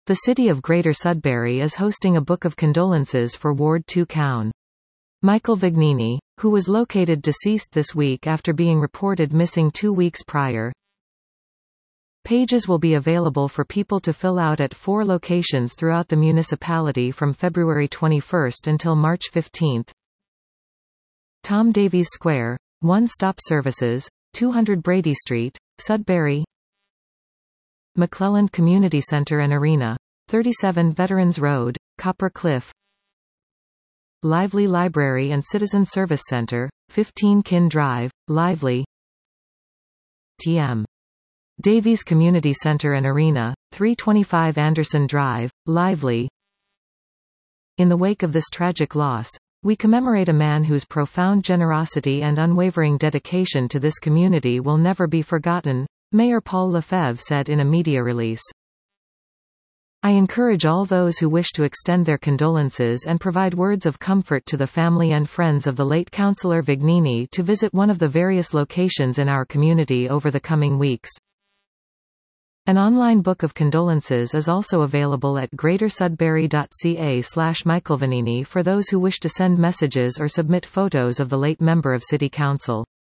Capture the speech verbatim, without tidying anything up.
The city of Greater Sudbury is hosting a book of condolences for Ward two Coun. Michael Vignini, who was located deceased this week after being reported missing two weeks prior. Pages will be available for people to fill out at four locations throughout the municipality from February twenty-first until March fifteenth. Tom Davies Square, One-Stop Services, two hundred Brady Street, Sudbury. McClelland Community Center and Arena, thirty-seven Veterans Road, Copper Cliff. Lively Library and Citizen Service Center, fifteen Kin Drive, Lively. T M Davies Community Center and Arena, three twenty-five Anderson Drive, Lively. In the wake of this tragic loss, we commemorate a man whose profound generosity and unwavering dedication to this community will never be forgotten, Mayor Paul Lefebvre said in a media release. I encourage all those who wish to extend their condolences and provide words of comfort to the family and friends of the late Councillor Vignini to visit one of the various locations in our community over the coming weeks. An online book of condolences is also available at greater sudbury dot c a slash michael vignini for those who wish to send messages or submit photos of the late member of City Council.